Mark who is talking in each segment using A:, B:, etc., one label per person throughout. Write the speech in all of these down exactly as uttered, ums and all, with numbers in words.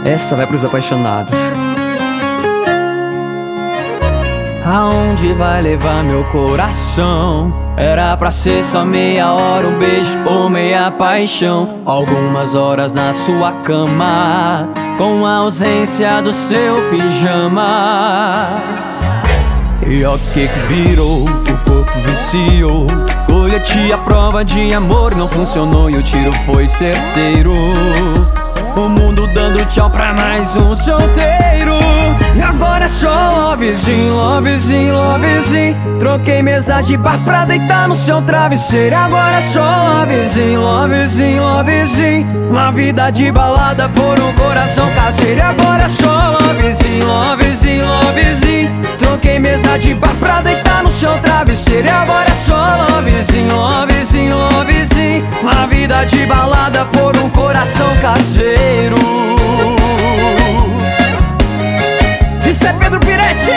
A: Essa vai pros apaixonados.
B: Aonde vai levar meu coração? Era pra ser só meia hora, um beijo ou meia paixão. Algumas horas na sua cama, com a ausência do seu pijama. E ó que que virou, o corpo viciou. Colheti a prova de amor, não funcionou e o tiro foi certeiro. O mundo dando tchau pra mais um solteiro. E agora é só lovezinho, lovezinho, lovezinho. Troquei mesa de bar pra deitar no seu travesseiro. Agora é só lovezinho, lovezinho, lovezinho. Uma vida de balada por um coração caseiro. E agora é só lovezinho, lovezinho, lovezinho. Troquei mesa de bar pra deitar no seu travesseiro. E agora é só lovezinho, lovezinho, lovezinho. Uma vida de balada por um coração caseiro. Isso é Pedro Piretti!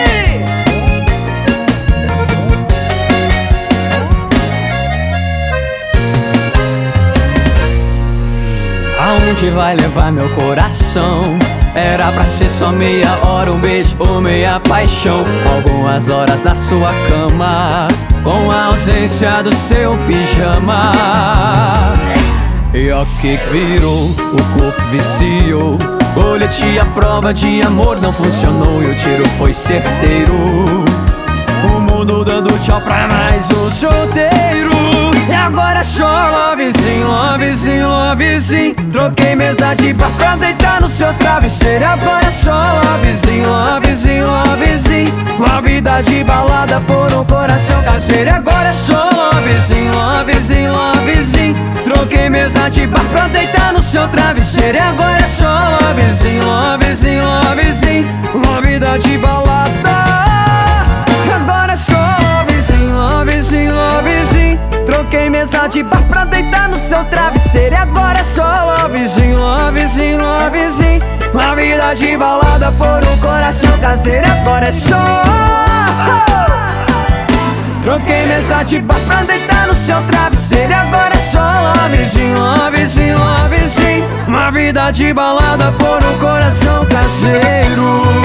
B: Aonde vai levar meu coração? Era pra ser só meia hora, um beijo ou meia paixão. Algumas horas na sua cama, com a ausência do seu pijama. E ó que virou, o corpo viciou. Colheti a prova de amor, não funcionou e o tiro foi certeiro. O mundo dando tchau pra mais um solteiro. E agora é só lovezinho, lovezinho, lovezinho. Troquei mesa de bar pra deitar no seu travesseiro. Agora é só lovezinho, lovezinho, lovezinho. Uma vida de balada por um coração caseiro. E agora é só lovezinho, lovezinho, lovezinho. Troquei mesa de bar pra deitar no seu travesseiro. E agora é só lovezinho, lovezinho, lovezinho. Uma vida de balada. E agora é só lovezinho, lovezinho, lovezinho. Troquei mesa de bar pra deitar no seu travesseiro. E agora é só lovezinho, lovezinho, lovezinho. Uma vida de balada por um coração caseiro. E agora é só troquei mesa de bar pra deitar no seu travesseiro. E agora é só lovezinho, lovezinho, lovezinho. Uma vida de balada por um coração caseiro.